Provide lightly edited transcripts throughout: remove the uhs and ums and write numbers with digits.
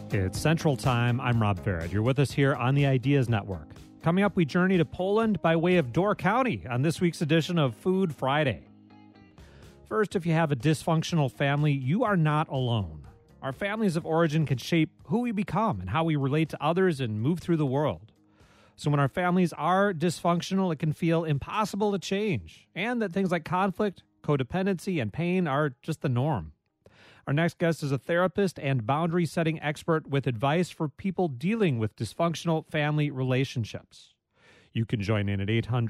It's Central Time. I'm Rob Farrett. You're with us here on the Ideas Network. Coming up, we journey to Poland by way of Door County on this week's edition of Food Friday. First, if you have a dysfunctional family, you are not alone. Our families of origin can shape who we become and how we relate to others and move through the world. So when our families are dysfunctional, it can feel impossible to change, and that things like conflict, codependency, and pain are just the norm. Our next guest is a therapist and boundary-setting expert with advice for people dealing with dysfunctional family relationships. You can join in at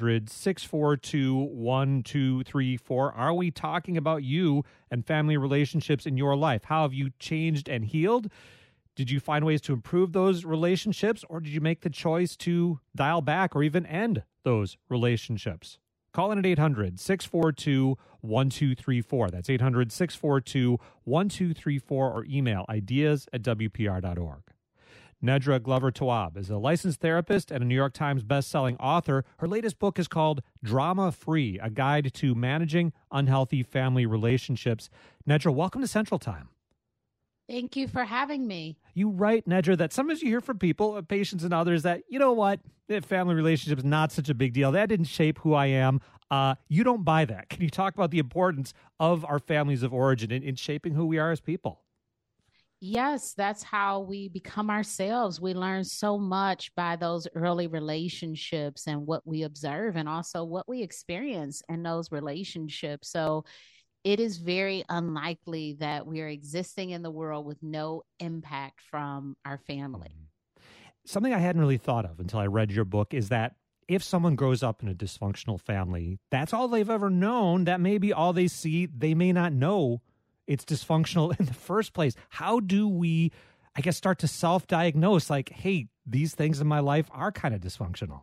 800-642-1234. Are we talking about you and family relationships in your life? How have you changed and healed? Did you find ways to improve those relationships, or did you make the choice to dial back or even end those relationships? Call in at 800-642-1234. That's 800-642-1234, or email ideas@wpr.org. Nedra Glover-Tawwab is a licensed therapist and a New York Times bestselling author. Her latest book is called Drama Free, a guide to managing unhealthy family relationships. Nedra, welcome to Central Time. Thank you for having me. You write, Nedra, that sometimes you hear from people, patients and others, that, you know what, family relationship is not such a big deal. That didn't shape who I am. You don't buy that. Can you talk about the importance of our families of origin in shaping who we are as people? Yes, that's how we become ourselves. We learn so much by those early relationships and what we observe, and also what we experience in those relationships. So it is very unlikely that we are existing in the world with no impact from our family. Something I hadn't really thought of until I read your book is that if someone grows up in a dysfunctional family, that's all they've ever known. That may be all they see. They may not know it's dysfunctional in the first place. How do we, I guess, start to self-diagnose like, hey, these things in my life are kind of dysfunctional?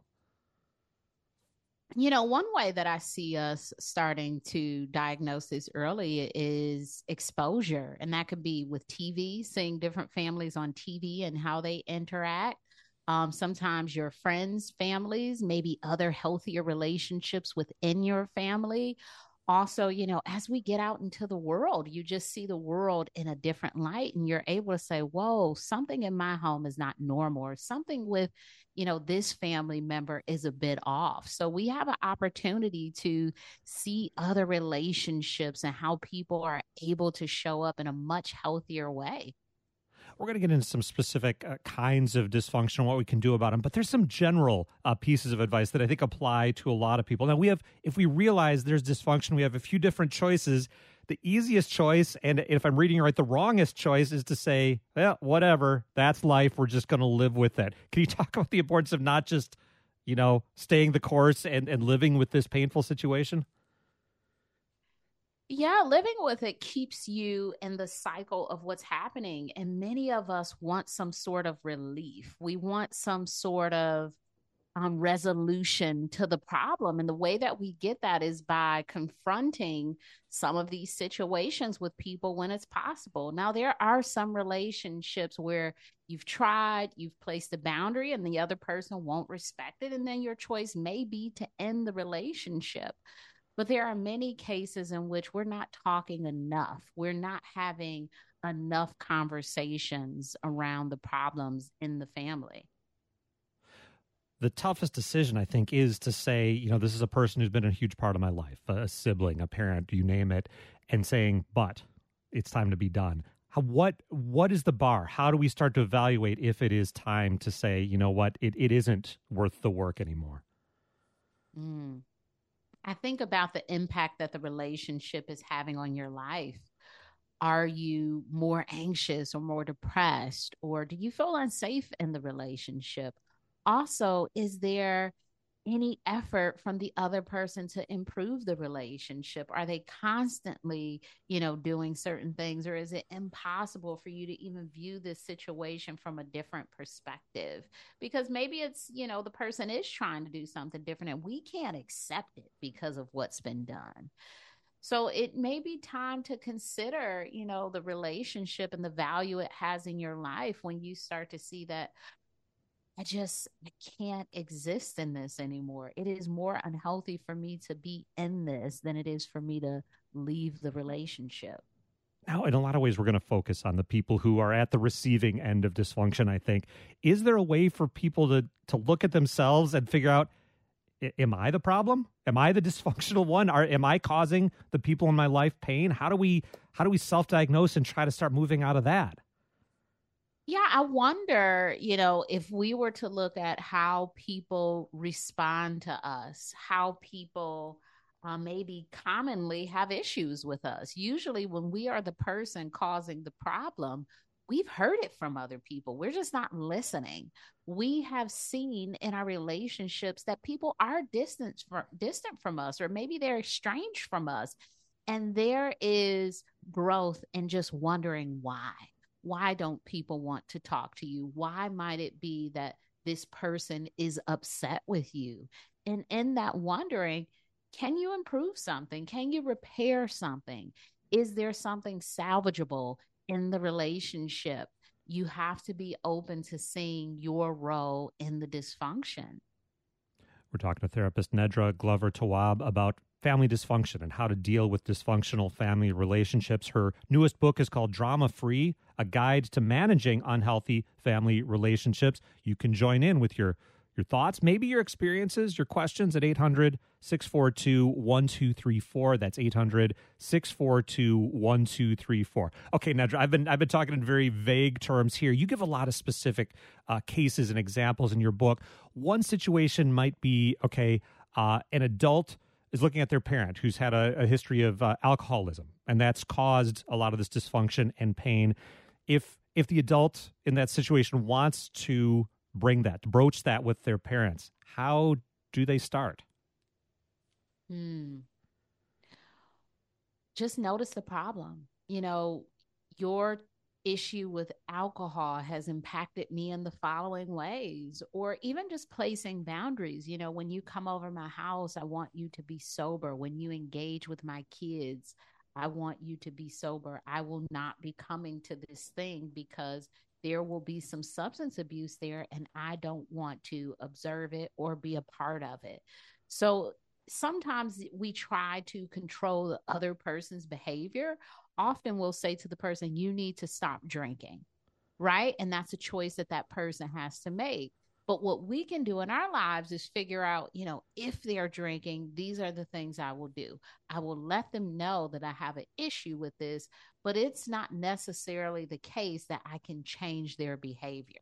You know, one way that I see us starting to diagnose this early is exposure. And that could be with TV, seeing different families on TV and how they interact. Sometimes your friends' families, maybe other healthier relationships within your family. Also, you know, as we get out into the world, you just see the world in a different light, and you're able to say, whoa, something in my home is not normal, or something with, you know, this family member is a bit off. So we have an opportunity to see other relationships and how people are able to show up in a much healthier way. We're going to get into some specific kinds of dysfunction and what we can do about them, but there's some general pieces of advice that I think apply to a lot of people. Now, if we realize there's dysfunction, we have a few different choices. The easiest choice, and if I'm reading it right, the wrongest choice is to say, well, whatever, that's life. We're just going to live with it. Can you talk about the importance of not just, you know, staying the course and living with this painful situation? Yeah, living with it keeps you in the cycle of what's happening. And many of us want some sort of relief. We want some sort of resolution to the problem. And the way that we get that is by confronting some of these situations with people when it's possible. Now, there are some relationships where you've tried, you've placed a boundary, and the other person won't respect it. And then your choice may be to end the relationship. But there are many cases in which we're not talking enough. We're not having enough conversations around the problems in the family. The toughest decision, I think, is to say, you know, this is a person who's been a huge part of my life, a sibling, a parent, you name it, and saying, but it's time to be done. What is the bar? How do we start to evaluate if it is time to say, you know what, it isn't worth the work anymore? I think about the impact that the relationship is having on your life. Are you more anxious or more depressed, or do you feel unsafe in the relationship? Also, is there any effort from the other person to improve the relationship? Are they constantly, you know, doing certain things, or is it impossible for you to even view this situation from a different perspective? Because maybe it's, you know, the person is trying to do something different and we can't accept it because of what's been done. So it may be time to consider, you know, the relationship and the value it has in your life when you start to see that I can't exist in this anymore. It is more unhealthy for me to be in this than it is for me to leave the relationship. Now, in a lot of ways, we're going to focus on the people who are at the receiving end of dysfunction, I think. Is there a way for people to look at themselves and figure out, am I the problem? Am I the dysfunctional one? Am I causing the people in my life pain? How do we self-diagnose and try to start moving out of that? Yeah, I wonder, if we were to look at how people respond to us, how people maybe commonly have issues with us. Usually, when we are the person causing the problem, we've heard it from other people. We're just not listening. We have seen in our relationships that people are distant from us, or maybe they're estranged from us. And there is growth in just wondering why. Why don't people want to talk to you? Why might it be that this person is upset with you? And in that wondering, can you improve something? Can you repair something? Is there something salvageable in the relationship? You have to be open to seeing your role in the dysfunction. We're talking to therapist Nedra Glover Tawwab about family dysfunction and how to deal with dysfunctional family relationships. Her newest book is called Drama Free, A Guide to Managing Unhealthy Family Relationships. You can join in with your thoughts, maybe your experiences, your questions at 800-642-1234. That's 800-642-1234. Okay, Nedra, I've been talking in very vague terms here. You give a lot of specific cases and examples in your book. One situation might be, an adult is looking at their parent who's had a history of alcoholism, and that's caused a lot of this dysfunction and pain. If the adult in that situation wants to broach that with their parents, how do they start? Just notice the problem. Your issue with alcohol has impacted me in the following ways, or even just placing boundaries. When you come over my house, I want you to be sober. When you engage with my kids, I want you to be sober. I will not be coming to this thing because there will be some substance abuse there, and I don't want to observe it or be a part of it. So sometimes we try to control the other person's behavior. Often we'll say to the person, you need to stop drinking, right? And that's a choice that person has to make. But what we can do in our lives is figure out, if they're drinking, these are the things I will do. I will let them know that I have an issue with this, but it's not necessarily the case that I can change their behavior.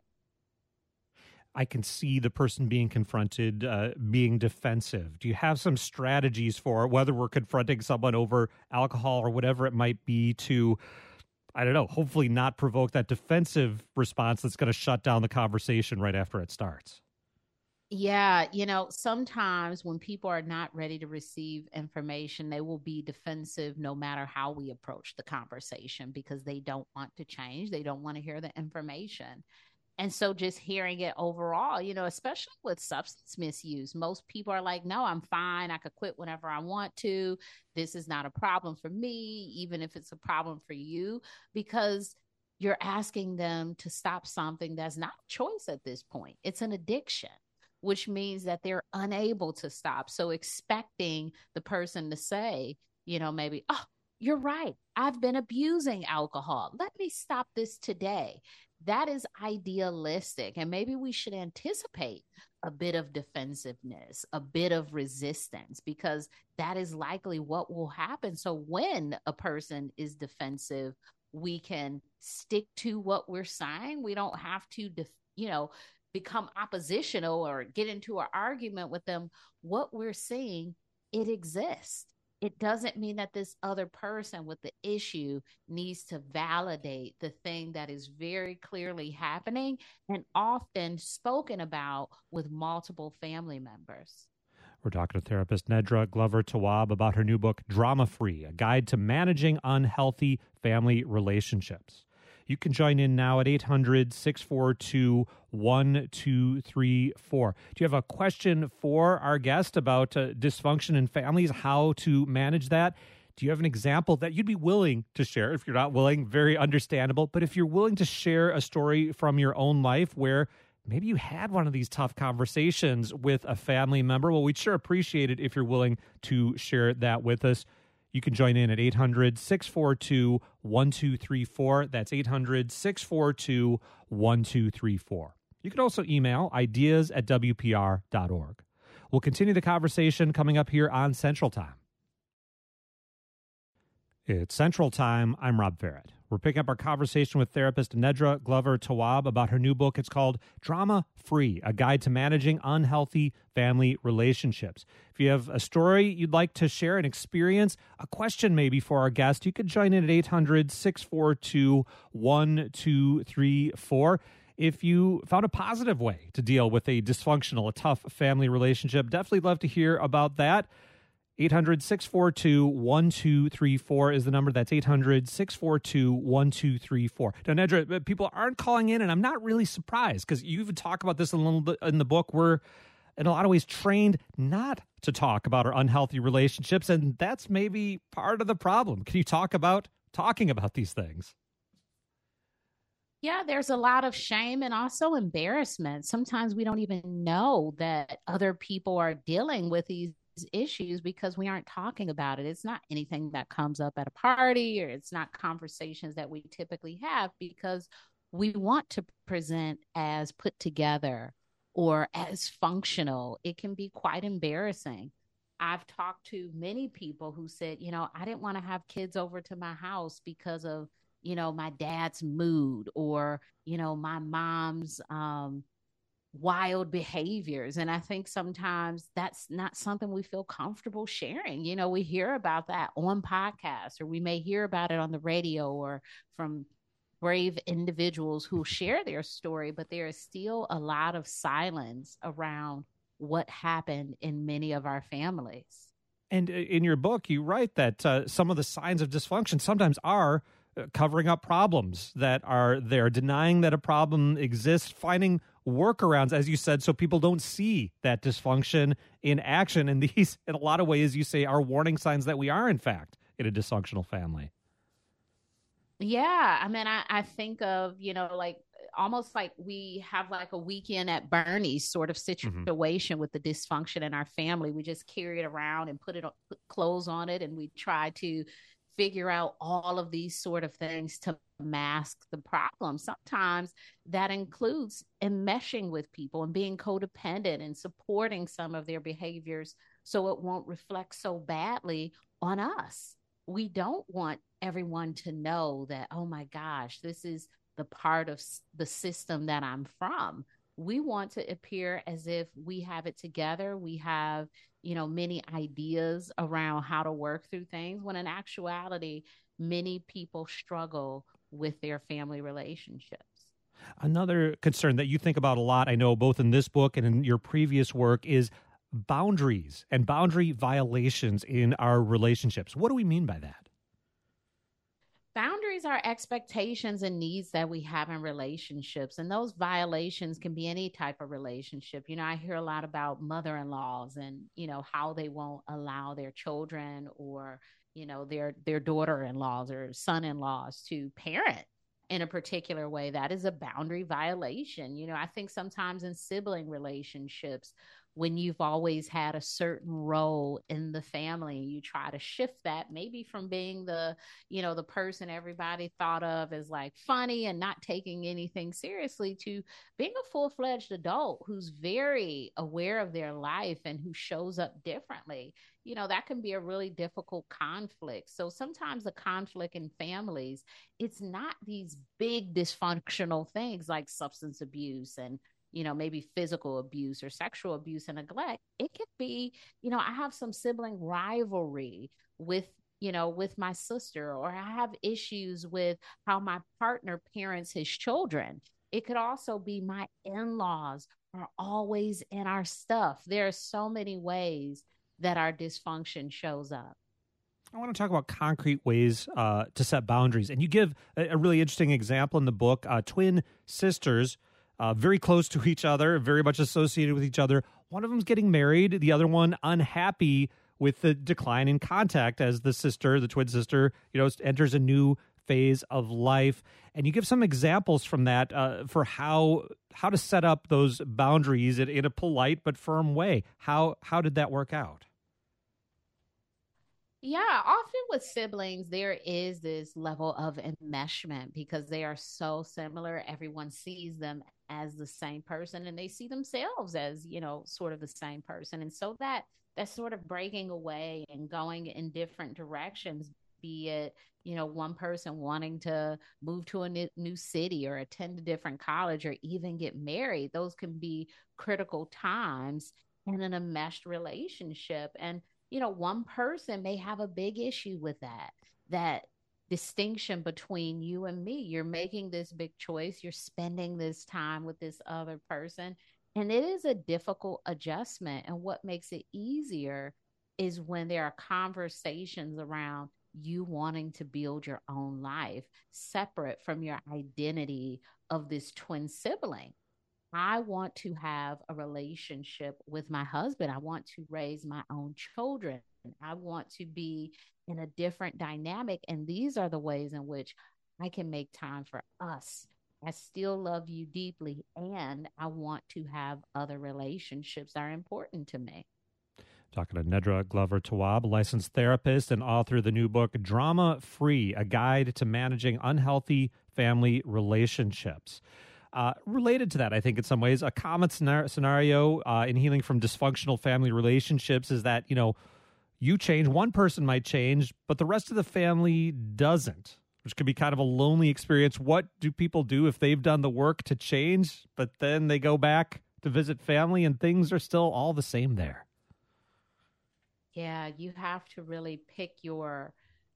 I can see the person being confronted, being defensive. Do you have some strategies for whether we're confronting someone over alcohol or whatever it might be to, I don't know, hopefully not provoke that defensive response that's going to shut down the conversation right after it starts? Yeah, sometimes when people are not ready to receive information, they will be defensive no matter how we approach the conversation because they don't want to change. They don't want to hear the information. And so just hearing it overall, especially with substance misuse, most people are like, no, I'm fine. I could quit whenever I want to. This is not a problem for me, even if it's a problem for you, because you're asking them to stop something that's not a choice at this point. It's an addiction, which means that they're unable to stop. So expecting the person to say, maybe, oh, you're right. I've been abusing alcohol. Let me stop this today. That is idealistic. And maybe we should anticipate a bit of defensiveness, a bit of resistance, because that is likely what will happen. So when a person is defensive, we can stick to what we're saying. We don't have to, become oppositional or get into an argument with them. What we're seeing, it exists. It doesn't mean that this other person with the issue needs to validate the thing that is very clearly happening and often spoken about with multiple family members. We're talking to therapist Nedra Glover Tawwab about her new book, Drama Free, A Guide to Managing Unhealthy Family Relationships. You can join in now at 800-642-1234. Do you have a question for our guest about dysfunction in families, how to manage that? Do you have an example that you'd be willing to share? If you're not willing, very understandable. But if you're willing to share a story from your own life where maybe you had one of these tough conversations with a family member, well, we'd sure appreciate it if you're willing to share that with us. You can join in at 800-642-1234. That's 800-642-1234. You can also email ideas@wpr.org. We'll continue the conversation coming up here on Central Time. It's Central Time. I'm Rob Farrett. We're picking up our conversation with therapist Nedra Glover Tawwab about her new book. It's called Drama Free, A Guide to Managing Unhealthy Family Relationships. If you have a story you'd like to share, an experience, a question maybe for our guest, you could join in at 800-642-1234. If you found a positive way to deal with a dysfunctional, a tough family relationship, definitely love to hear about that. 800-642-1234 is the number. That's 800-642-1234. Now, Nedra, people aren't calling in, and I'm not really surprised because you even talk about this a little bit in the book. We're, in a lot of ways, trained not to talk about our unhealthy relationships, and that's maybe part of the problem. Can you talk about talking about these things? Yeah, there's a lot of shame and also embarrassment. Sometimes we don't even know that other people are dealing with these issues because we aren't talking about it. It's not anything that comes up at a party, or it's not conversations that we typically have because we want to present as put together or as functional. It can be quite embarrassing. I've talked to many people who said, I didn't want to have kids over to my house because of, my dad's mood or, my mom's wild behaviors. And I think sometimes that's not something we feel comfortable sharing. We hear about that on podcasts, or we may hear about it on the radio or from brave individuals who share their story, but there is still a lot of silence around what happened in many of our families. And in your book, you write that some of the signs of dysfunction sometimes are covering up problems that are there, denying that a problem exists, finding workarounds, as you said, so people don't see that dysfunction in action. And these, in a lot of ways, you say, are warning signs that we are, in fact, in a dysfunctional family. Yeah. I mean, I think of, almost like we have like a weekend at Bernie's sort of situation with the dysfunction in our family. We just carry it around and put clothes on it, and we try to figure out all of these sort of things to mask the problem. Sometimes that includes enmeshing with people and being codependent and supporting some of their behaviors so it won't reflect so badly on us. We don't want everyone to know that, oh my gosh, this is the part of the system that I'm from. We want to appear as if we have it together. We have, many ideas around how to work through things, when in actuality, many people struggle with their family relationships. Another concern that you think about a lot, I know, both in this book and in your previous work, is boundaries and boundary violations in our relationships. What do we mean by that? Boundaries are expectations and needs that we have in relationships, and those violations can be any type of relationship. I hear a lot about mother-in-laws and, how they won't allow their children or, their daughter-in-laws or son-in-laws to parent in a particular way. That is a boundary violation. I think sometimes in sibling relationships, when you've always had a certain role in the family, you try to shift that, maybe from being the person everybody thought of as like funny and not taking anything seriously, to being a full-fledged adult who's very aware of their life and who shows up differently. That can be a really difficult conflict. So sometimes the conflict in families, it's not these big dysfunctional things like substance abuse and maybe physical abuse or sexual abuse and neglect. It could be, I have some sibling rivalry with my sister, or I have issues with how my partner parents his children. It could also be my in-laws are always in our stuff. There are so many ways that our dysfunction shows up. I want to talk about concrete ways to set boundaries. And you give a really interesting example in the book, twin sisters, very close to each other, very much associated with each other. One of them's getting married, the other one unhappy with the decline in contact as the twin sister, enters a new phase of life. And you give some examples from that for how to set up those boundaries in a polite but firm way. How did that work out? Yeah, often with siblings, there is this level of enmeshment because they are so similar. Everyone sees them as the same person and they see themselves as, sort of the same person. And so that sort of breaking away and going in different directions, be it, one person wanting to move to a new city or attend a different college or even get married, those can be critical times in an enmeshed relationship. And one person may have a big issue with that distinction between you and me. You're making this big choice, you're spending this time with this other person, and it is a difficult adjustment. And what makes it easier is when there are conversations around you wanting to build your own life separate from your identity of this twin sibling. I want to have a relationship with my husband. I want to raise my own children. I want to be in a different dynamic. And these are the ways in which I can make time for us. I still love you deeply, and I want to have other relationships that are important to me. Talking to Nedra Glover Tawwab, licensed therapist and author of the new book, Drama Free, A Guide to Managing Unhealthy Family Relationships. Related to that, I think in some ways, a common scenario in healing from dysfunctional family relationships is that, you change, one person might change, but the rest of the family doesn't, which could be kind of a lonely experience. What do people do if they've done the work to change, but then they go back to visit family and things are still all the same there? Yeah, you have to really pick your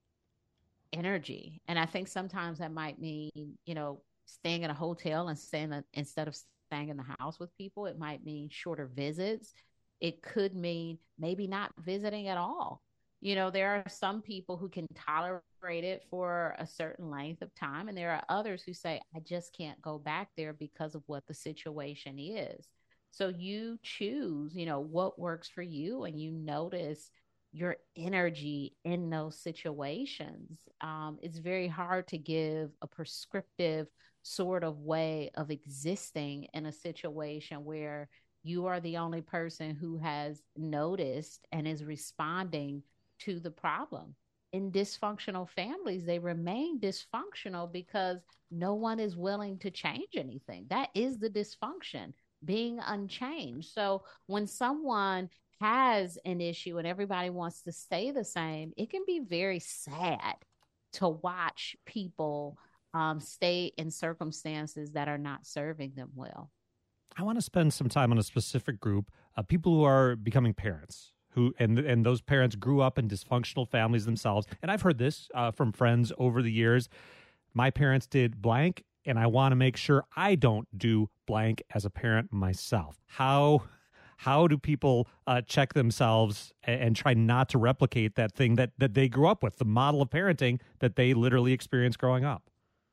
energy. And I think sometimes that might mean, staying in a hotel and instead of staying in the house with people. It might mean shorter visits. It could mean maybe not visiting at all. There are some people who can tolerate it for a certain length of time, and there are others who say, I just can't go back there because of what the situation is. So you choose, what works for you, and you notice your energy in those situations. It's very hard to give a prescriptive sort of way of existing in a situation where you are the only person who has noticed and is responding to the problem. In dysfunctional families, they remain dysfunctional because no one is willing to change anything. That is the dysfunction, being unchanged. So when someone has an issue and everybody wants to stay the same, it can be very sad to watch people stay in circumstances that are not serving them well. I want to spend some time on a specific group of people who are becoming parents. And those parents grew up in dysfunctional families themselves. And I've heard this from friends over the years. My parents did blank, and I want to make sure I don't do blank as a parent myself. How do people check themselves and try not to replicate that thing that they grew up with, the model of parenting that they literally experienced growing up?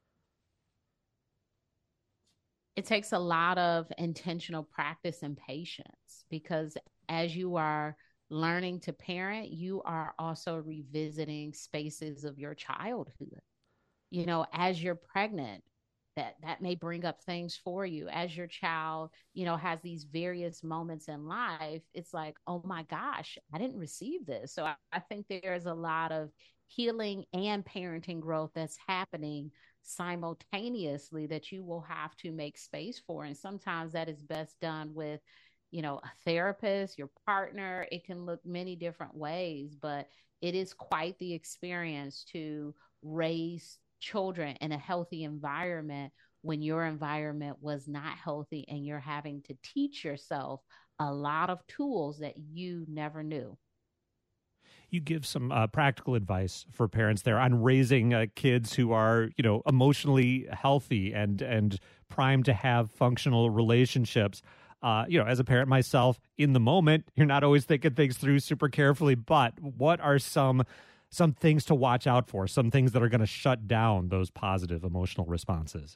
It takes a lot of intentional practice and patience because as you are learning to parent, you are also revisiting spaces of your childhood. As you're pregnant, that may bring up things for you. As your child, has these various moments in life, it's like, oh my gosh, I didn't receive this. So I think there's a lot of healing and parenting growth that's happening simultaneously that you will have to make space for. And sometimes that is best done with, a therapist, your partner. It can look many different ways, but it is quite the experience to raise children in a healthy environment when your environment was not healthy and you're having to teach yourself a lot of tools that you never knew. You give some practical advice for parents there on raising kids who are, emotionally healthy and primed to have functional relationships. As a parent myself, in the moment, you're not always thinking things through super carefully. But what are some things to watch out for? Some things that are going to shut down those positive emotional responses?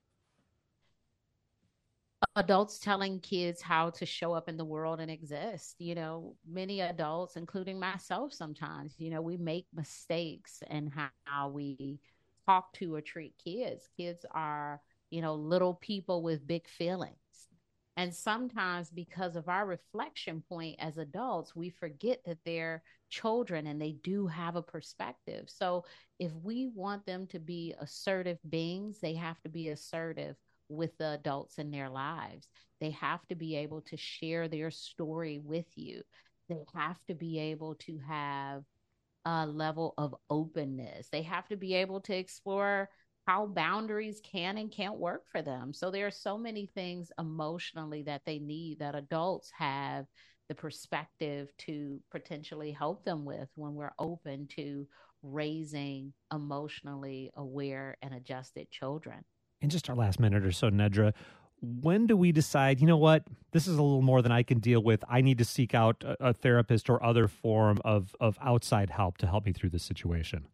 Adults telling kids how to show up in the world and exist. Many adults, including myself, sometimes, we make mistakes in how we talk to or treat kids. Kids are, little people with big feelings. And sometimes, because of our reflection point as adults, we forget that they're children and they do have a perspective. So, if we want them to be assertive beings, they have to be assertive with the adults in their lives. They have to be able to share their story with you. They have to be able to have a level of openness. They have to be able to explore how boundaries can and can't work for them. So there are so many things emotionally that they need that adults have the perspective to potentially help them with when we're open to raising emotionally aware and adjusted children. In just our last minute or so, Nedra, when do we decide, you know what, this is a little more than I can deal with. I need to seek out a therapist or other form of outside help to help me through this situation?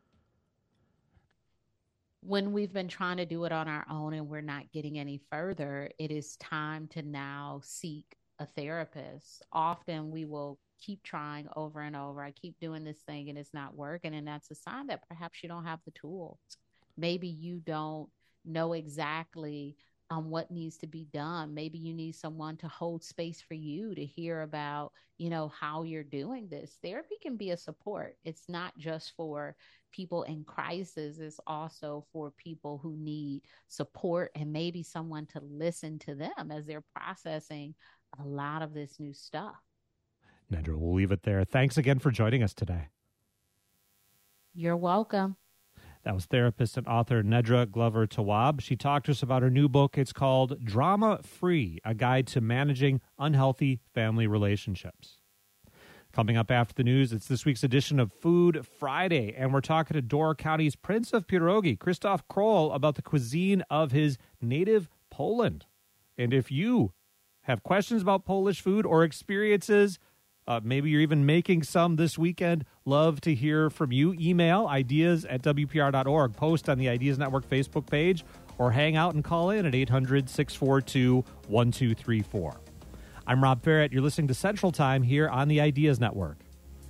When we've been trying to do it on our own and we're not getting any further, it is time to now seek a therapist. Often we will keep trying over and over. I keep doing this thing and it's not working. And that's a sign that perhaps you don't have the tools. Maybe you don't know exactly what needs to be done. Maybe you need someone to hold space for you to hear about, how you're doing this. Therapy can be a support. It's not just for people in crisis, it's also for people who need support and maybe someone to listen to them as they're processing a lot of this new stuff. Nedra, we'll leave it there. Thanks again for joining us today. You're welcome. That was therapist and author Nedra Glover Tawwab. She talked to us about her new book. It's called Drama Free, A Guide to Managing Unhealthy Family Relationships. Coming up after the news, it's this week's edition of Food Friday, and we're talking to Door County's Prince of Pierogi, Krzysztof Król, about the cuisine of his native Poland. And if you have questions about Polish food or experiences, maybe you're even making some this weekend, love to hear from you. Email ideas@wpr.org, post on the Ideas Network Facebook page, or hang out and call in at 800-642-1234. I'm Rob Barrett. You're listening to Central Time here on the Ideas Network.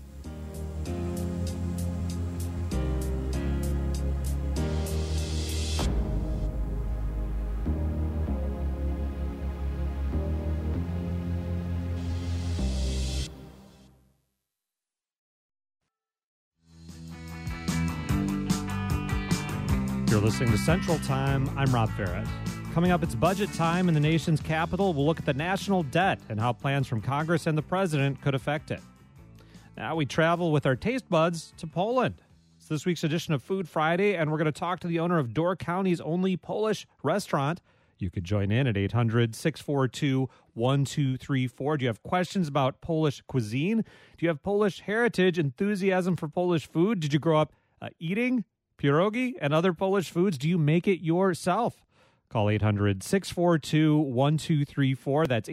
You're listening to Central Time. I'm Rob Barrett. Coming up, it's budget time in the nation's capital. We'll look at the national debt and how plans from Congress and the president could affect it. Now we travel with our taste buds to Poland. It's this week's edition of Food Friday, and we're going to talk to the owner of Door County's only Polish restaurant. You could join in at 800-642-1234. Do you have questions about Polish cuisine? Do you have Polish heritage, enthusiasm for Polish food? Did you grow up eating pierogi and other Polish foods? Do you make it yourself? Call 800-642-1234. That's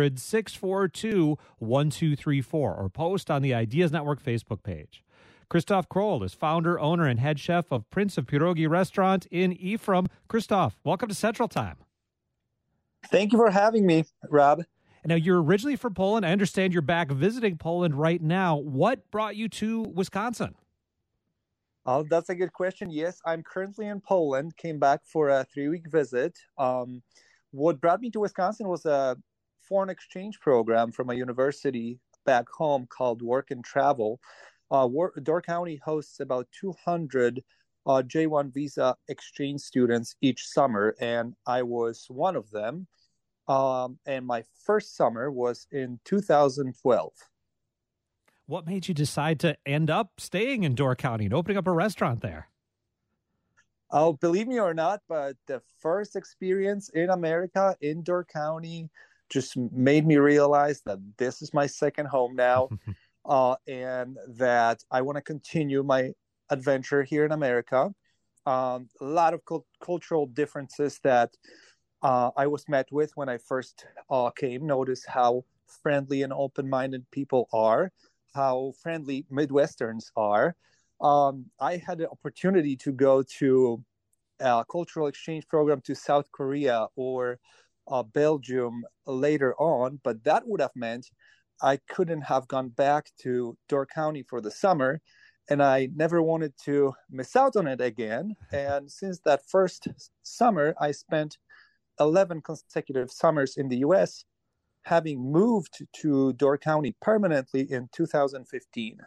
800-642-1234. Or post on the Ideas Network Facebook page. Krzysztof Król is founder, owner, and head chef of Prince of Pierogi Restaurant in Ephraim. Krzysztof, welcome to Central Time. Thank you for having me, Rob. Now, you're originally from Poland. I understand you're back visiting Poland right now. What brought you to Wisconsin? Oh, that's a good question. Yes, I'm currently in Poland, came back for a 3-week visit. What brought me to Wisconsin was a foreign exchange program from a university back home called Work and Travel. Door County hosts about 200 J1 visa exchange students each summer, and I was one of them. And my first summer was in 2012. What made you decide to end up staying in Door County and opening up a restaurant there? Oh, believe me or not, but the first experience in America, in Door County, just made me realize that this is my second home now, and that I want to continue my adventure here in America. A lot of cultural differences that I was met with when I first came. Notice how friendly and open-minded people are, how friendly Midwesterns are. I had the opportunity to go to a cultural exchange program to South Korea or Belgium later on, but that would have meant I couldn't have gone back to Door County for the summer, and I never wanted to miss out on it again. And since that first summer, I spent 11 consecutive summers in the U.S., having moved to Door County permanently in 2015.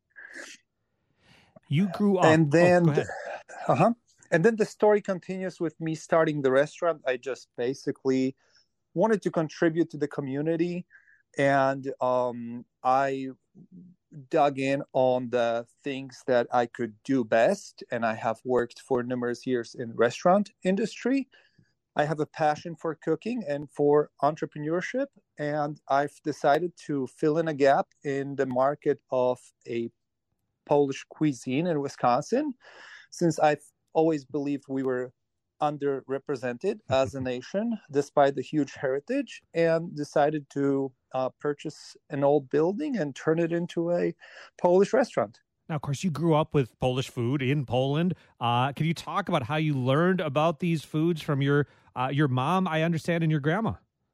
You grew up. And then, go ahead. And then the story continues with me starting the restaurant. I just basically wanted to contribute to the community, and I dug in on the things that I could do best. And I have worked for numerous years in the restaurant industry. I have a passion for cooking and for entrepreneurship, and I've decided to fill in a gap in the market of a Polish cuisine in Wisconsin, since I've always believed we were underrepresented as a nation, despite the huge heritage, and decided to purchase an old building and turn it into a Polish restaurant. Now, of course, you grew up with Polish food in Poland. Can you talk about how you learned about these foods from your mom, I understand, and your grandma?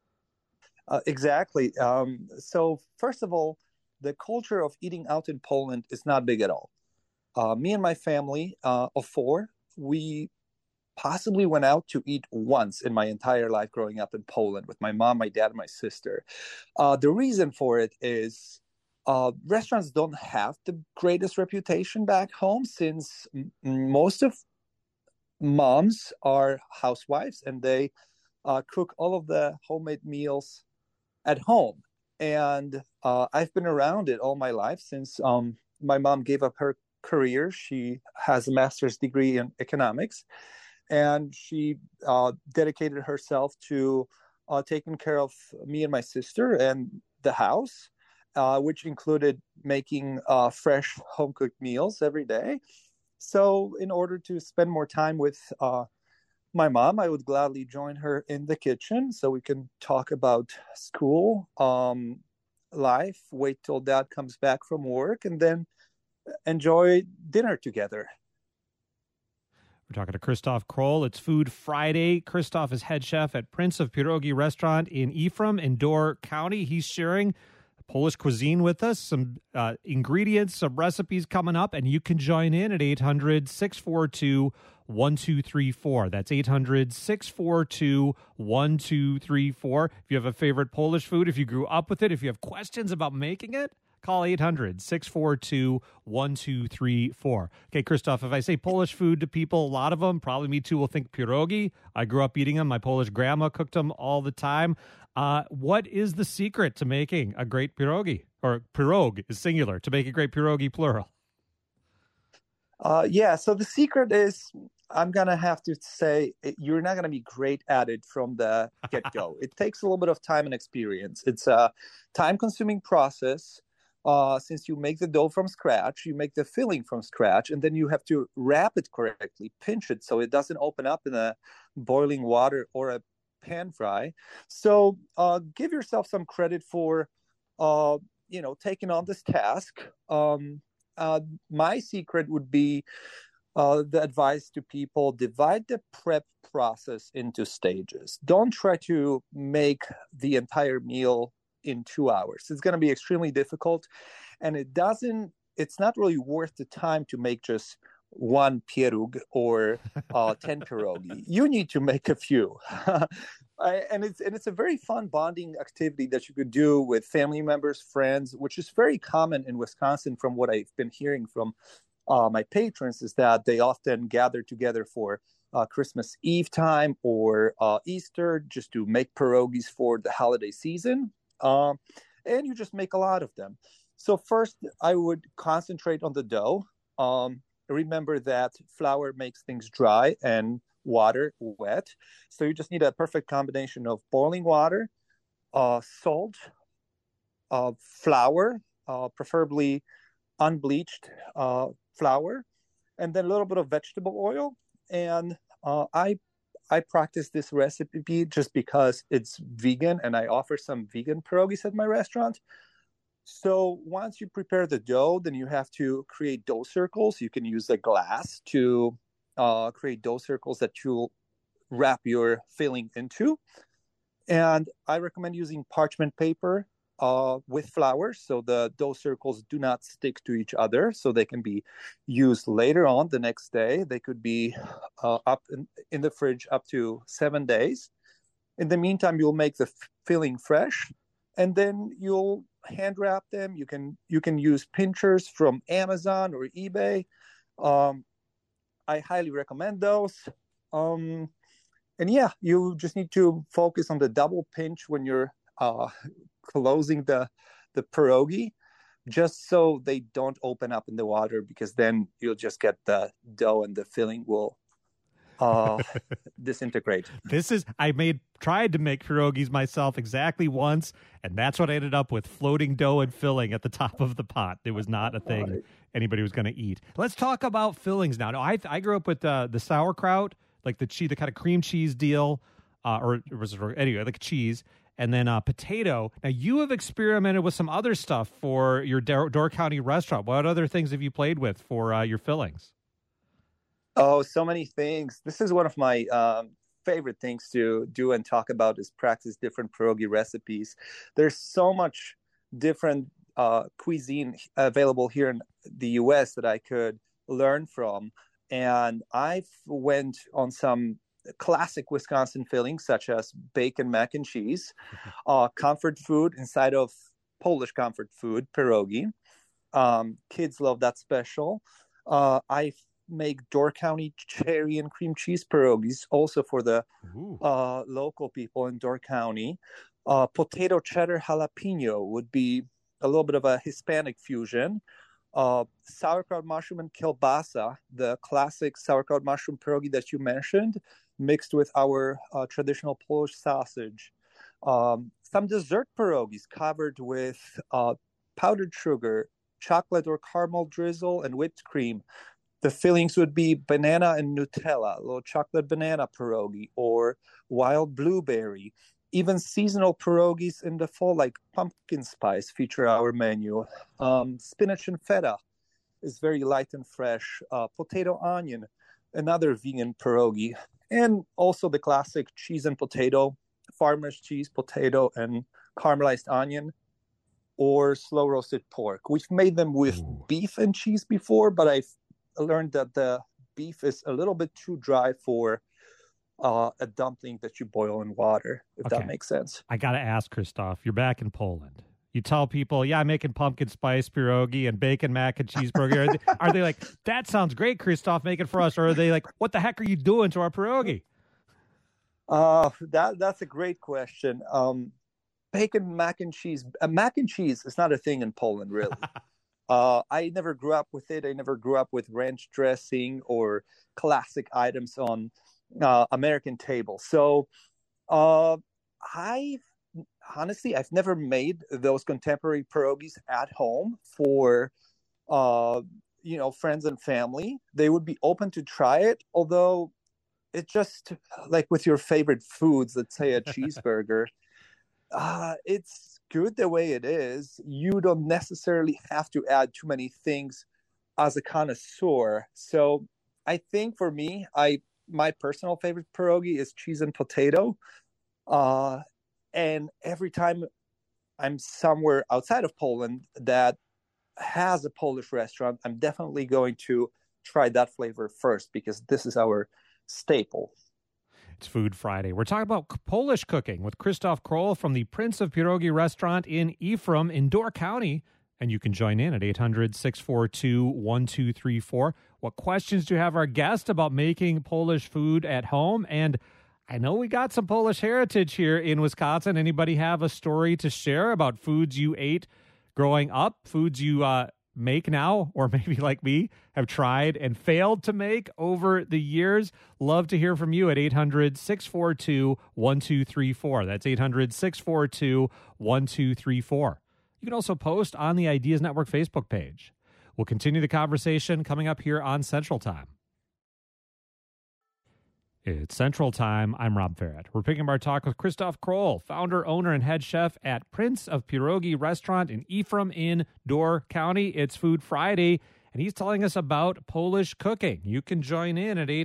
Exactly. So first of all, the culture of eating out in Poland is not big at all. Me and my family of four, we possibly went out to eat once in my entire life growing up in Poland with my mom, my dad, and my sister. The reason for it is restaurants don't have the greatest reputation back home, since most of moms are housewives and they cook all of the homemade meals at home. And I've been around it all my life since my mom gave up her career. She has a master's degree in economics, and she dedicated herself to taking care of me and my sister and the house, which included making fresh home-cooked meals every day. So in order to spend more time with my mom, I would gladly join her in the kitchen so we can talk about school, life, wait till dad comes back from work, and then enjoy dinner together. We're talking to Krzysztof Kroll. It's Food Friday. Krzysztof is head chef at Prince of Pierogi Restaurant in Ephraim in Door County. He's sharing Polish cuisine with us, some ingredients, some recipes coming up, and you can join in at 800-642-1234. That's 800-642-1234. If you have a favorite Polish food, if you grew up with it, if you have questions about making it, call 800-642-1234. Okay, Krzysztof, if I say Polish food to people, a lot of them, probably me too, will think pierogi. I grew up eating them. My Polish grandma cooked them all the time. What is the secret to making a great pierogi? Or pirog is singular, to make a great pierogi plural. So the secret is, I'm going to have to say, you're not going to be great at it from the get-go. It takes a little bit of time and experience. It's a time-consuming process. Since you make the dough from scratch, you make the filling from scratch, and then you have to wrap it correctly, pinch it so it doesn't open up in a boiling water or a pan fry. So give yourself some credit for, taking on this task. My secret would be the advice to people: divide the prep process into stages. Don't try to make the entire meal in 2 hours. It's going to be extremely difficult, and it's not really worth the time to make just one pieróg or 10 pierogi. You need to make a few. And it's a very fun bonding activity that you could do with family members, friends, which is very common in Wisconsin. From what I've been hearing from my patrons, is that they often gather together for Christmas Eve time or Easter just to make pierogis for the holiday season. And you just make a lot of them. So first, I would concentrate on the dough. Remember that flour makes things dry and water wet. So you just need a perfect combination of boiling water, salt, flour, preferably unbleached flour, and then a little bit of vegetable oil. And I practice this recipe just because it's vegan, and I offer some vegan pierogis at my restaurant. So once you prepare the dough, then you have to create dough circles. You can use a glass to create dough circles that you'll wrap your filling into. And I recommend using parchment paper with flour, so the dough circles do not stick to each other, so they can be used later on the next day. They could be up in the fridge up to 7 days. In the meantime, you'll make the filling fresh, and then you'll hand wrap them. You can use pinchers from Amazon or eBay. I highly recommend those. And yeah, you just need to focus on the double pinch when you're closing the pierogi, just so they don't open up in the water, because then you'll just get the dough and the filling will disintegrate. Tried to make pierogies myself exactly once, and that's what I ended up with: floating dough and filling at the top of the pot. It was not a thing anybody was going to eat. Let's talk about fillings now. No, I grew up with the sauerkraut, like the kind of cream cheese deal, anyway, like cheese, and then potato. Now, you have experimented with some other stuff for your Door County restaurant. What other things have you played with for your fillings? Oh, so many things. This is one of my favorite things to do and talk about, is practice different pierogi recipes. There's so much different cuisine available here in the U.S. that I could learn from. And I've went on some classic Wisconsin fillings, such as bacon mac and cheese, comfort food inside of Polish comfort food, pierogi. Kids love that special. I make Door County cherry and cream cheese pierogies, also for the local people in Door County. Potato cheddar jalapeno would be a little bit of a Hispanic fusion. Sauerkraut mushroom and kielbasa, the classic sauerkraut mushroom pierogi that you mentioned, mixed with our traditional Polish sausage. Some dessert pierogies covered with powdered sugar, chocolate or caramel drizzle, and whipped cream. The fillings would be banana and Nutella, a little chocolate banana pierogi, or wild blueberry. Even seasonal pierogies in the fall, like pumpkin spice, feature our menu. Spinach and feta is very light and fresh. Potato onion, another vegan pierogi. And also the classic cheese and potato, farmer's cheese, potato, and caramelized onion, or slow roasted pork. We've made them with beef and cheese before, but I've learned that the beef is a little bit too dry for a dumpling that you boil in water, if that makes sense. I got to ask, Krzysztof, you're back in Poland. You tell people, yeah, I'm making pumpkin spice pierogi and bacon mac and cheese pierogi. Are they like, that sounds great, Krzysztof, make it for us? Or are they like, what the heck are you doing to our pierogi? That's a great question. Bacon mac and cheese is not a thing in Poland, really. I never grew up with it. I never grew up with ranch dressing or classic items on American tables. So I've never made those contemporary pierogies at home for friends and family. They would be open to try it, although it's just like with your favorite foods, let's say a cheeseburger. It's good the way it is. You don't necessarily have to add too many things as a connoisseur. So I think for me, my personal favorite pierogi is cheese and potato. And every time I'm somewhere outside of Poland that has a Polish restaurant, I'm definitely going to try that flavor first, because this is our staple. It's Food Friday. We're talking about Polish cooking with Krzysztof Król from the Prince of Pierogi restaurant in Ephraim in Door County. And you can join in at 800-642-1234. What questions do you have our guest about making Polish food at home? And I know we got some Polish heritage here in Wisconsin. Anybody have a story to share about foods you ate growing up, foods you make now, or maybe like me, have tried and failed to make over the years? Love to hear from you at 800-642-1234. That's 800-642-1234. You can also post on the Ideas Network Facebook page. We'll continue the conversation coming up here on Central Time. It's Central Time. I'm Rob Farrett. We're picking up our talk with Krzysztof Król, founder, owner, and head chef at Prince of Pierogi restaurant in Ephraim in Door County. It's Food Friday, and he's telling us about Polish cooking. You can join in at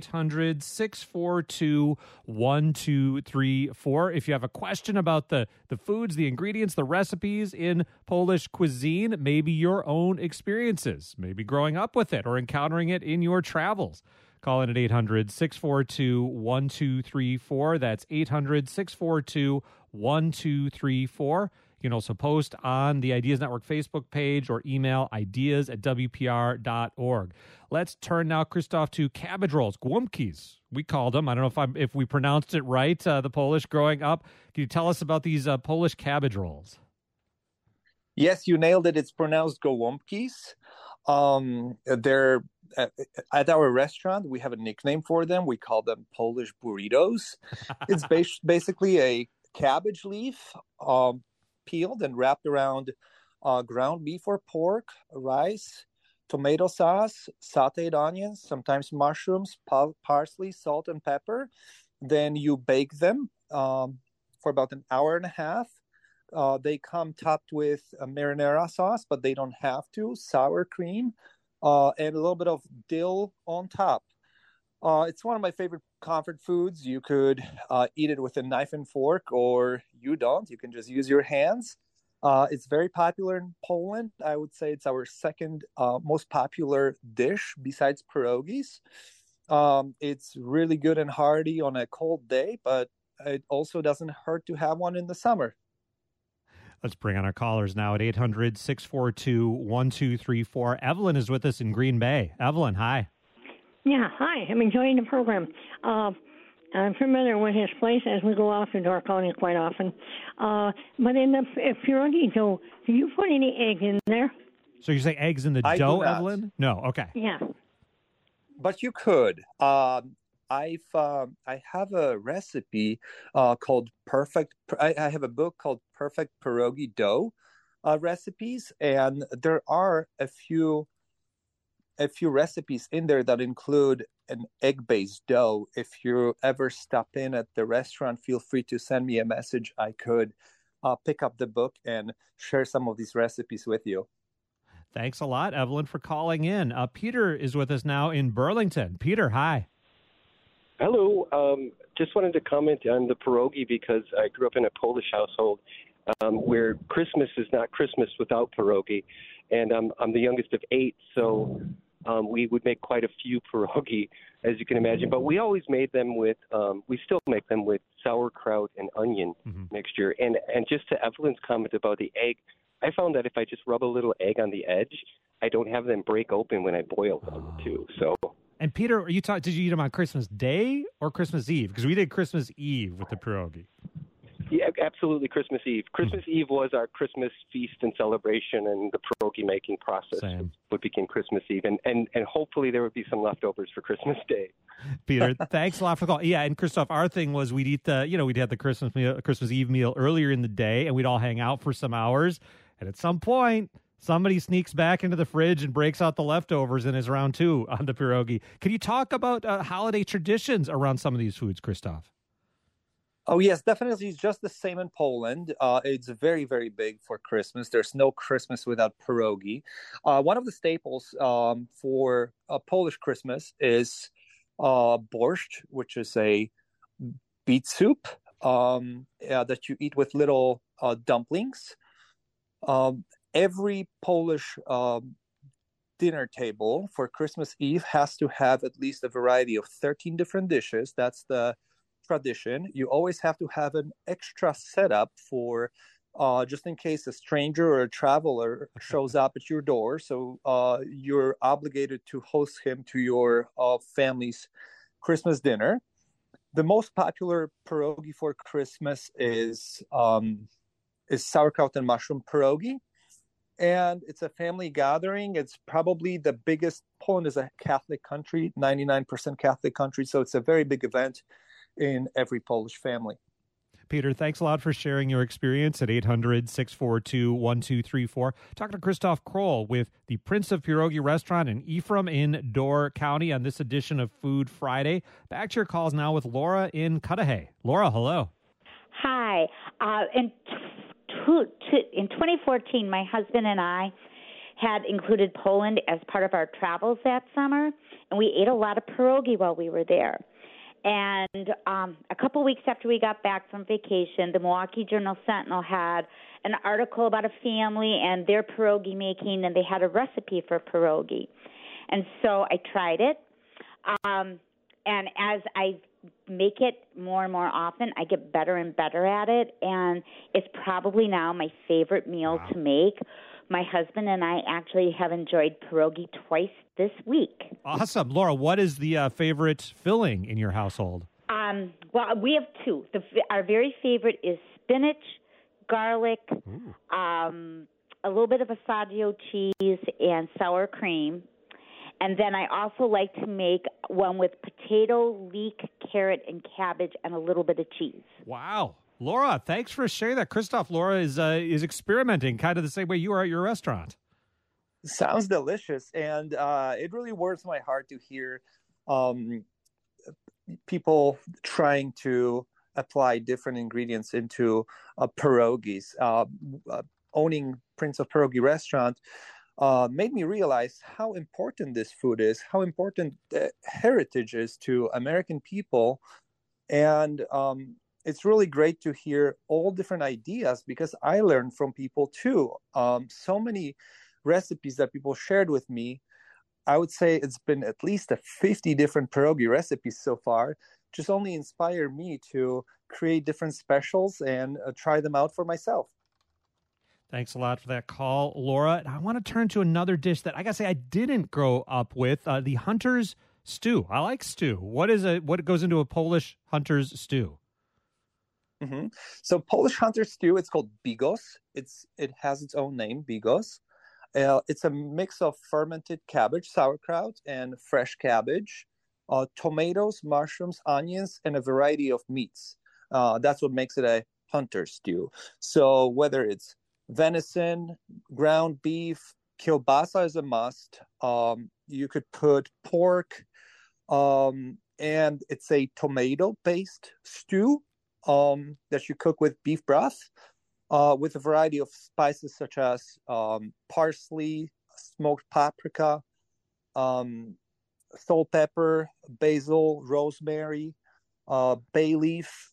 800-642-1234. If you have a question about the foods, the ingredients, the recipes in Polish cuisine, maybe your own experiences, maybe growing up with it or encountering it in your travels. Call in at 800-642-1234. That's 800-642-1234. You can also post on the Ideas Network Facebook page or email ideas@wpr.org. Let's turn now, Christoph, to cabbage rolls, głąbkis. We called them. I don't know if we pronounced it right, the Polish growing up. Can you tell us about these Polish cabbage rolls? Yes, you nailed it. It's pronounced gołąbkis. They're at our restaurant. We have a nickname for them. We call them Polish burritos. It's basically a cabbage leaf peeled and wrapped around ground beef or pork, rice, tomato sauce, sautéed onions, sometimes mushrooms, parsley, salt, and pepper. Then you bake them for about an hour and a half. They come topped with a marinara sauce, but they don't have to, sour cream, and a little bit of dill on top. It's one of my favorite comfort foods. You could eat it with a knife and fork, or you don't. You can just use your hands. It's very popular in Poland. I would say it's our second most popular dish besides pierogies. It's really good and hearty on a cold day, but it also doesn't hurt to have one in the summer. Let's bring on our callers now at 800-642-1234. Evelyn is with us in Green Bay. Evelyn, hi. Yeah, hi. I'm enjoying the program. I'm familiar with his place as we go out to Door County quite often. But in the pierogi dough, do you put any egg in there? So you say eggs in the dough, Evelyn? No, okay. Yeah. But you could. I have a recipe called Perfect. I have a book called Perfect Pierogi Dough Recipes, and there are a few recipes in there that include an egg-based dough. If you ever stop in at the restaurant, feel free to send me a message. I could pick up the book and share some of these recipes with you. Thanks a lot, Evelyn, for calling in. Peter is with us now in Burlington. Peter, hi. Hello. Just wanted to comment on the pierogi because I grew up in a Polish household where Christmas is not Christmas without pierogi. And I'm the youngest of 8, so we would make quite a few pierogi, as you can imagine. But we always made them with, we still make them with sauerkraut and onion mixture. And just to Evelyn's comment about the egg, I found that if I just rub a little egg on the edge, I don't have them break open when I boil them too. So. And Peter, did you eat them on Christmas Day or Christmas Eve? Because we did Christmas Eve with the pierogi. Yeah, absolutely, Christmas Eve. Christmas Eve was our Christmas feast and celebration, and the pierogi making process would begin Christmas Eve. And hopefully there would be some leftovers for Christmas Day. Peter, thanks a lot for the call. Yeah, and Christoph, our thing was we'd eat we'd have the Christmas Eve meal earlier in the day, and we'd all hang out for some hours. And at some point, somebody sneaks back into the fridge and breaks out the leftovers and is round 2 on the pierogi. Can you talk about holiday traditions around some of these foods, Christoph? Oh, yes, definitely. It's just the same in Poland. It's very, very big for Christmas. There's no Christmas without pierogi. One of the staples for Polish Christmas is borscht, which is a beet soup that you eat with little dumplings. Every Polish dinner table for Christmas Eve has to have at least a variety of 13 different dishes. That's the tradition. You always have to have an extra setup for just in case a stranger or a traveler shows up at your door. So you're obligated to host him to your family's Christmas dinner. The most popular pierogi for Christmas is sauerkraut and mushroom pierogi. And it's a family gathering. It's probably the biggest. Poland is a Catholic country, 99% Catholic country. So it's a very big event in every Polish family. Peter, thanks a lot for sharing your experience at 800-642-1234. Talking to Christoph Kroll with the Prince of Pierogi restaurant in Ephraim in Door County on this edition of Food Friday. Back to your calls now with Laura in Cudahy. Laura, hello. Hi. In 2014, my husband and I had included Poland as part of our travels that summer, and we ate a lot of pierogi while we were there. And a couple weeks after we got back from vacation, the Milwaukee Journal-Sentinel had an article about a family and their pierogi making, and they had a recipe for pierogi. And so I tried it. And as I make it more and more often, I get better and better at it. And it's probably now my favorite meal to make. My husband and I actually have enjoyed pierogi twice this week. Awesome. Laura, what is the favorite filling in your household? Well, we have two. Our very favorite is spinach, garlic, a little bit of assaggio cheese, and sour cream. And then I also like to make one with potato, leek, carrot, and cabbage, and a little bit of cheese. Wow. Laura, thanks for sharing that. Christoph, Laura is experimenting kind of the same way you are at your restaurant. Sounds delicious. And it really warms my heart to hear people trying to apply different ingredients into pierogies. Owning Prince of Pierogi restaurant made me realize how important this food is, how important heritage is to American people. And it's really great to hear all different ideas because I learned from people too. So many recipes that people shared with me. I would say it's been at least 50 different pierogi recipes so far, just only inspire me to create different specials and try them out for myself. Thanks a lot for that call, Laura. I want to turn to another dish that I got to say I didn't grow up with, the hunter's stew. I like stew. What goes into a Polish hunter's stew? Mm-hmm. So Polish hunter's stew, it's called bigos. It has its own name, bigos. It's a mix of fermented cabbage, sauerkraut, and fresh cabbage, tomatoes, mushrooms, onions, and a variety of meats. That's what makes it a hunter stew. So whether it's venison, ground beef, kielbasa is a must. You could put pork, and it's a tomato-based stew that you cook with beef broth. With a variety of spices such as parsley, smoked paprika, salt, pepper, basil, rosemary, bay leaf.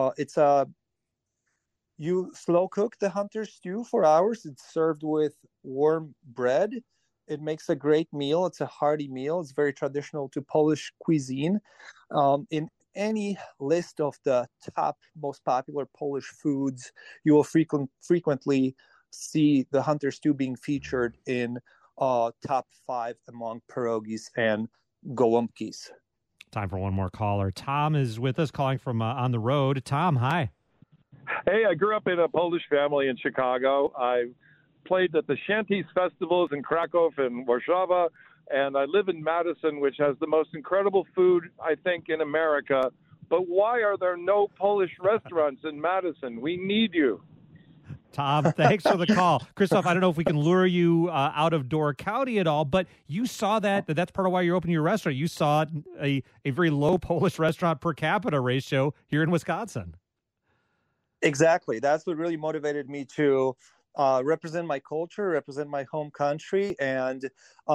You slow cook the hunter stew for hours. It's served with warm bread. It makes a great meal. It's a hearty meal. It's very traditional to Polish cuisine. In any list of the top most popular Polish foods, you will frequently see the hunter stew being featured in top 5 among pierogies and gołąbkis. Time for one more caller. Tom is with us, calling from on the road. Tom, hi. Hey, I grew up in a Polish family in Chicago. I played at the Shanties festivals in Krakow and Warsaw, and I live in Madison, which has the most incredible food, I think, in America. But why are there no Polish restaurants in Madison? We need you. Tom, thanks for the call. Christoph, I don't know if we can lure you out of Door County at all, but you saw that's part of why you're opening your restaurant. You saw a very low Polish restaurant per capita ratio here in Wisconsin. Exactly. That's what really motivated me to represent my culture, represent my home country, and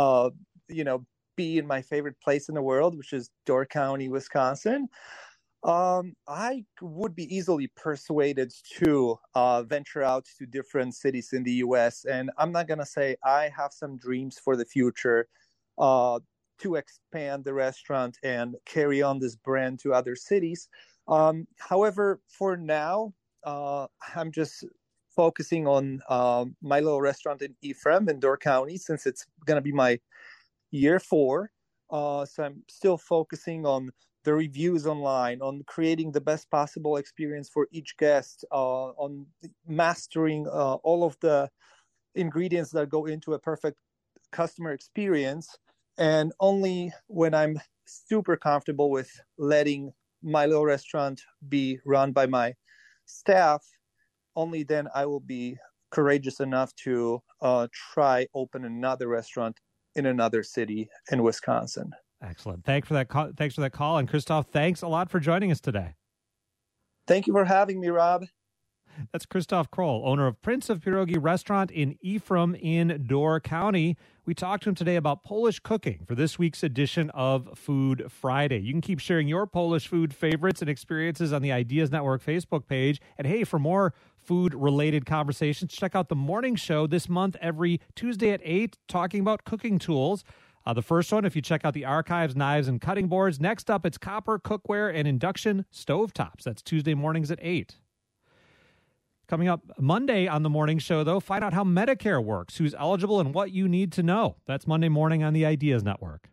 be in my favorite place in the world, which is Door County, Wisconsin. I would be easily persuaded to venture out to different cities in the U.S. And I'm not going to say I have some dreams for the future to expand the restaurant and carry on this brand to other cities. However, for now, I'm just focusing on my little restaurant in Ephraim in Door County, since it's going to be my year 4. So I'm still focusing on the reviews online, on creating the best possible experience for each guest, on mastering all of the ingredients that go into a perfect customer experience. And only when I'm super comfortable with letting my little restaurant be run by my staff, only then I will be courageous enough to try open another restaurant in another city in Wisconsin. Excellent. Thanks for that call. And Christoph, thanks a lot for joining us today. Thank you for having me, Rob. That's Christoph Kroll, owner of Prince of Pierogi Restaurant in Ephraim in Door County. We talked to him today about Polish cooking for this week's edition of Food Friday. You can keep sharing your Polish food favorites and experiences on the Ideas Network Facebook page. And hey, for more food-related conversations, check out the morning show this month every Tuesday at 8, talking about cooking tools. The first one, if you check out the archives, knives and cutting boards. Next up, it's copper cookware and induction stovetops. That's Tuesday mornings at 8. Coming up Monday on the morning show, though, find out how Medicare works, who's eligible, and what you need to know. That's Monday morning on the Ideas Network.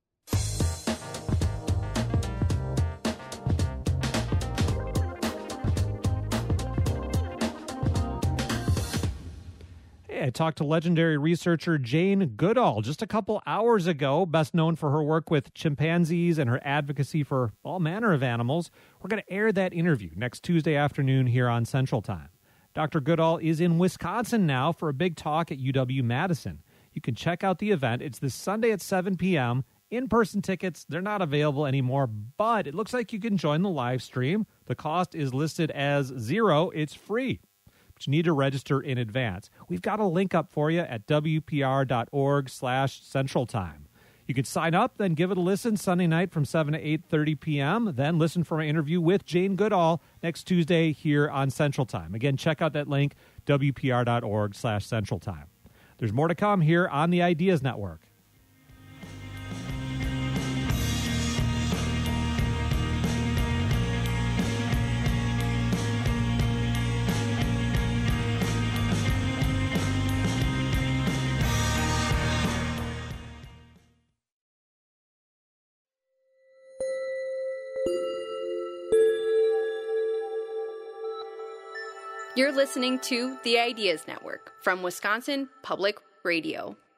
I talked to legendary researcher Jane Goodall just a couple hours ago, best known for her work with chimpanzees and her advocacy for all manner of animals. We're going to air that interview next Tuesday afternoon here on Central Time. Dr. Goodall is in Wisconsin now for a big talk at UW-Madison. You can check out the event. It's this Sunday at 7 p.m. In-person tickets, they're not available anymore, but it looks like you can join the live stream. The cost is listed as $0. It's free. You need to register in advance. We've got a link up for you at wpr.org/Central Time. You can sign up, then give it a listen Sunday night from 7 to 8:30 p.m., then listen for my interview with Jane Goodall next Tuesday here on Central Time. Again, check out that link, wpr.org/Central Time. There's more to come here on the Ideas Network. You're listening to the Ideas Network from Wisconsin Public Radio.